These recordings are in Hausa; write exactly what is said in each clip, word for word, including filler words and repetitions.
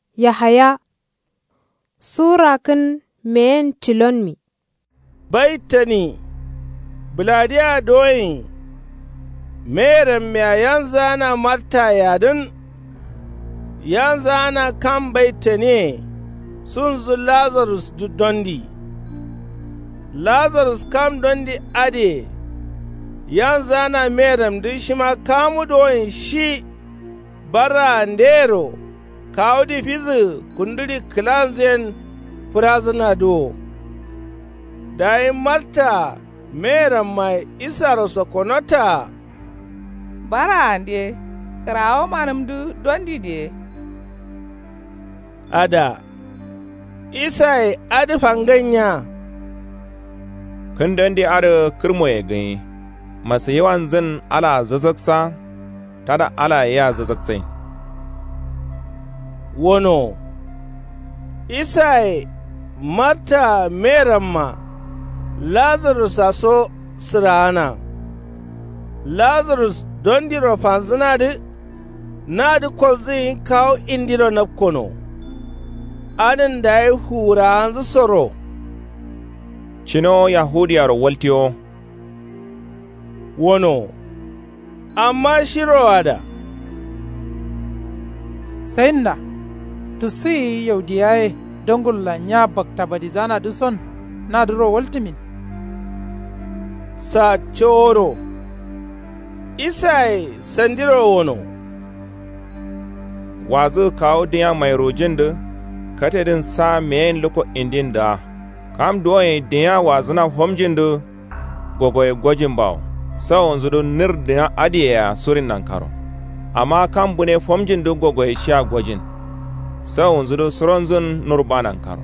Yahaya Sura kin men tilonmi Baitani Biladiya doyin Meren miya yanzana marta yadin yanzana kan baitani sun zu Lazarus du dondi Lazarus kam dondi ade yanzana merem du shima kamu doyin shi bara ndero kawdi fizi kunduri kilanzen furazina do dai marta mera mai isaro sokonota bara ande krawo manum du dondi de ada isai adi fanganya kun dondi ada kirmo ya gani masu yawan zan ala zazaksa tada ala ya zazaksai wono isai marta meramma lazarus aso sirana lazarus don diro fanzina di na di kolzin kawo indiro na kono adin da ya hura hanzu soro chino yahudiyar waltiyo wono amma shirowa da sayinda tusi yaudiyaye dongulla nya bakta badizana duson na duro waltimin sa choro isai sandiro wono wazu kawo diya mai rojin da katedin sa meyin luko indin da kam doye diya wazuna homjin da gogoye gwajin bawo sawon zudu nir diya adiya surin nan karo amma kam bune fomjin da gogoye sha gwajin sawon zudu suronzun nurbanan karo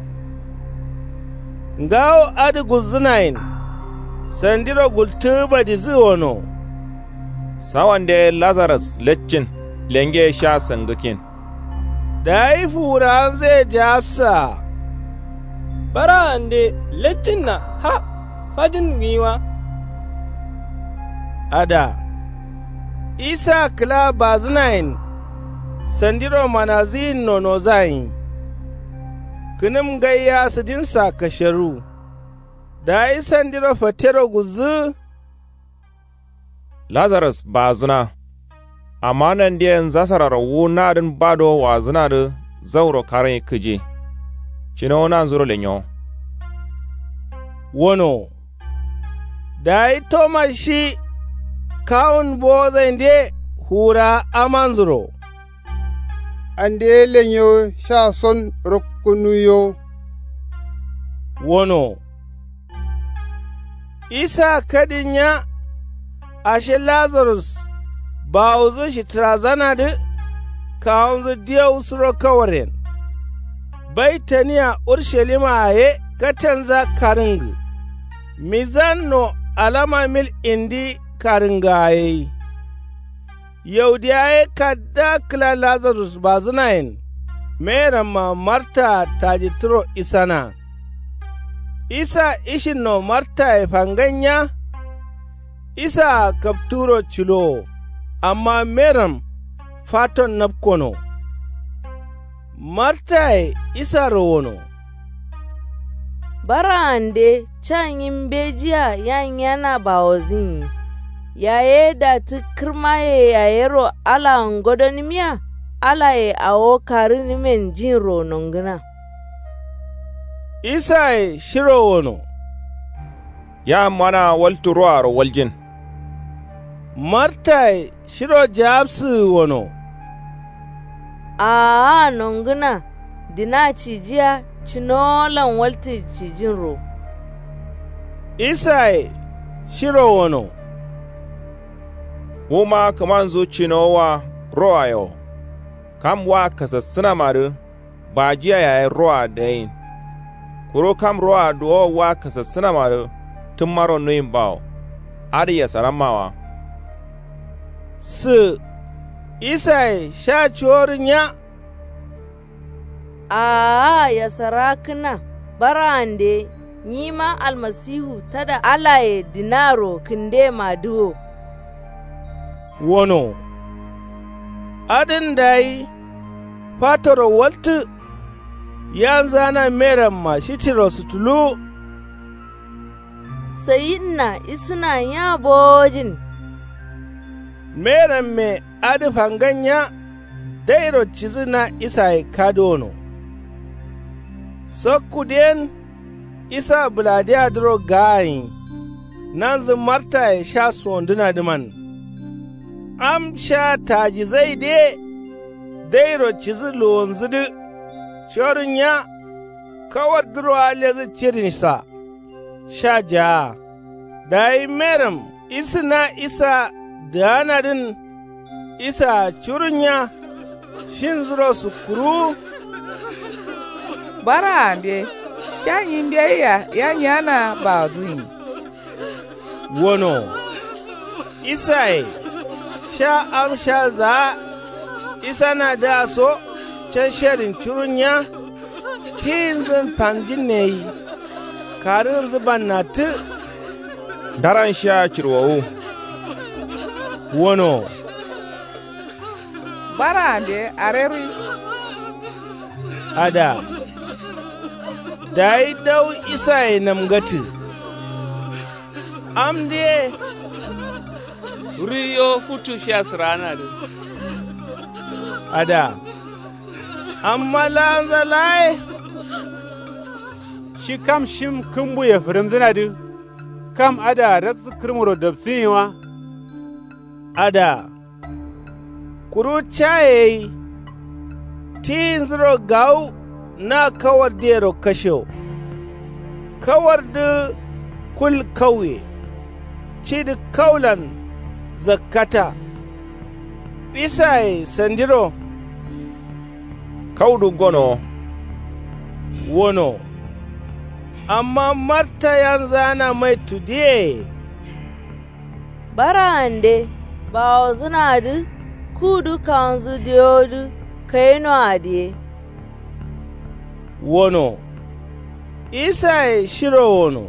ngawo adi guzinayin sandiro gultuba di ziwono sawan da lazarus leccin lenge sha sangakin da yi fura zai jafsa bara ande leccin na ha fadin giwa ada isa kila bazinayin sandiro manazin nono zayin kinim gayya su dinsa kasharu da yi sandiro fatero guzu lazarus ba zina amma nan da yan zasararwu na din bado wa zina da zauro kare kije cino na zuro lenyo wono da yi toma shi kawun bozai de hura amanzuro ande lenyo sha son rokkunuyo wono isa kadinya ashe lazarus ba uzu shi trazana de kawunzu diya usuro kawaren baitaniya urshelima aye katanza karingu mizan no alama mil indi karingaye yaudiyaye kadda kila lazarus ba zinayin merama marta tajitiro isana isa ishin no marta e fanganya isa kapturo chilo amma meram faton napkono marta e isa rowono barande chanyin bejiya yan yana bawozin yaye da ti kirmaye yayero ala ngodon miya ala ye awo karin men jin ronongina isa e shiro wono ya mana walturuwar waljin marta e shiro jabsu wono a nongina dina cijiya cinolan walti cijin ro isa e shiro wono Wuma kaman zo cinowa roa yau, kam wa kasassuna mari ba jiya yayin roa da yin, kuro kam roa duwa wa kasassuna mari tun maro nuyin bawo, adi ya saramawa. Su, isai sha ciworin ya? A ya sarakuna, barande, nima almasihu tada alaye dinaro kinde maduwo. Wono, adin dai fatoro waltu yanzu ana meran ma shi tiro su tulu. Sayinna isina ya bojin. Meran me adi fanganya dairo cizina isa kadono. Sokuden isa buladiya duro gayin nanzu marta ya sha sonduna diman. Am sha taji zai de dairo cizi lonzudu shorin ya kawar duro alezi cirin sa sha ja da yi meram isina isa da anadin isa curin ya shin zuro su kuru. Bara ande kyanyin biyayya ya nyana ba zuni. Wono isai sha am sha za isa na da so can sharin curunya tin zan panjin ne yi karin zuban na tu daran sha cirwawo. Wono bara ande areri ada dai dau isai namgatu am de riyo futu shas rana de ada amma lanza lai shi kam shim kumbu ya firim zina du kam ada ratsu kirmuro dabsiwa ada kuru chaye tin zuro gau na kawar dero kasho kawar da kul kauye ci da kaulan zakata isaye sandiro kaudu gono wono amma marta yanzu ana mai tudiye barande ba zina du kudu kanzu diodu kaino adie wono isaye shiro wono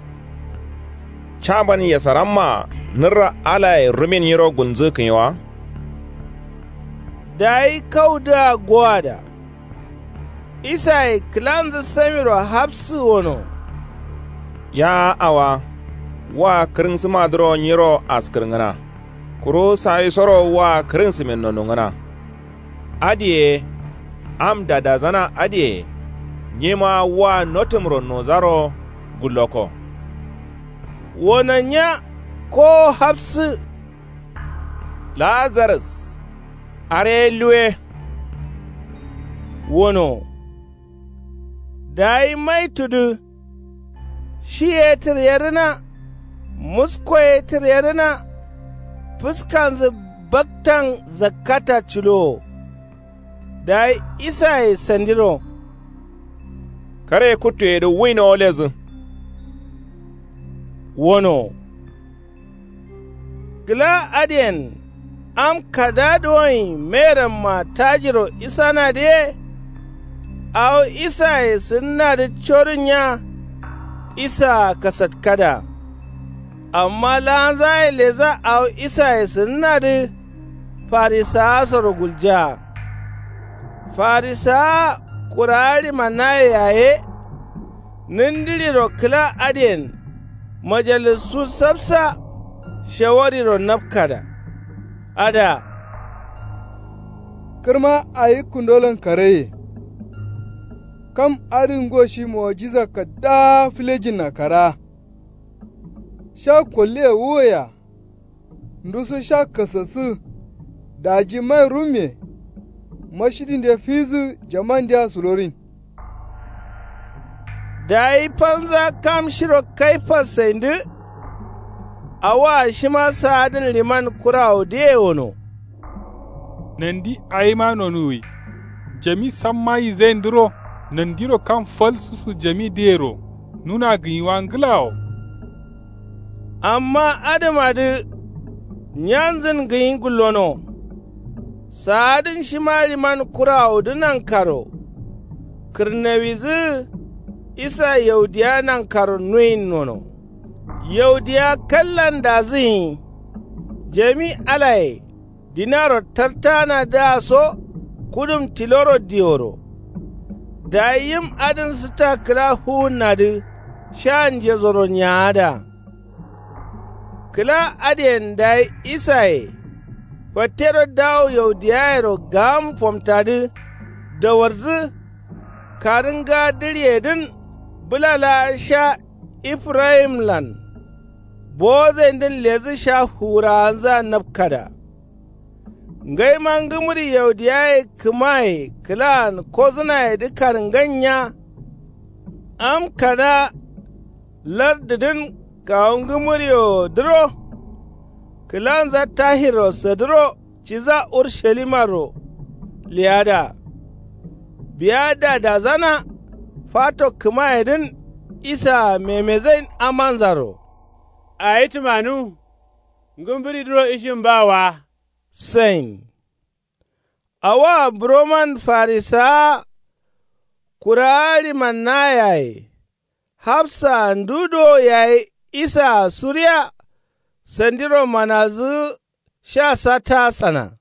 chaban ya saramma nirra ala rumin yiro gunzu kinwa dai kauda gwada isaye klanzu samiro hapsu wono ya awa wa kirinsu madro nyiro askirngana kuro sai soro wa kirinsu min nonongana adie am dada zana adie nyema wa notumro nozaro guloko wonanya ko hapsu Lazarus are luwe wono dai mai tudu shi ya tiryarina musko ya tiryarina fuskan baktan zakata cilo dai isa ya sandiro kare kutu ya da wina olezu wono gila adien am kadadoin meran ma tajiro isa na de au isa ya sinna da corinya isa kasat kada amma lanza ya leza au isa ya sinna da farisa soro gulja farisa kurari manaye yaye nindiriro kila adien majalisu sabsa shawariro nafkada ada kirma a yi kundolan karaye kam arin goshi muwajiza ka da filejin na kara sha kwalle wuya ndusu sha kasasu daji mai rume mashidin da fizu jaman da sulorin da yi fanza kam shiro kaifa saindu awa shi ma sadin liman kurawo de wono nandi ayma nonui jami samma zendro nandiro kam fal susu jami dero nuna giwa nglao amma adama de nyanzin giyin gulono sadin shi ma liman kurawo dunan karo kirnawizi isa yaudiya nan karo nuyin nono yaudiya kallan da zin jami alai dinaro tartana da so kudum tiloro dioro da yim adin su ta kila hunadi shan je zoro nyada. Kila adien da isaye, fatero dawo yau diyayaro gam fomtadi da warzi karin ga diryedin bulala sha Ephraim lan, bozen din lezi sha hura za nafkada. Ngai mangumuri yau diyaye kumai kilan ko zina dukkan ganya, am kada lardidin kawun gumuriyo duro, kilan za tahiro saduro ciza urshalimaro liyada, biyada da zana fato kumayedin isa memezain amanzaro. A yi tumanu, gumbiri duro ishin bawa. Sain. Awa broman farisa kurari mannayaye, hafsa ndudo yayi isa surya sandiro manazu sha sata sana.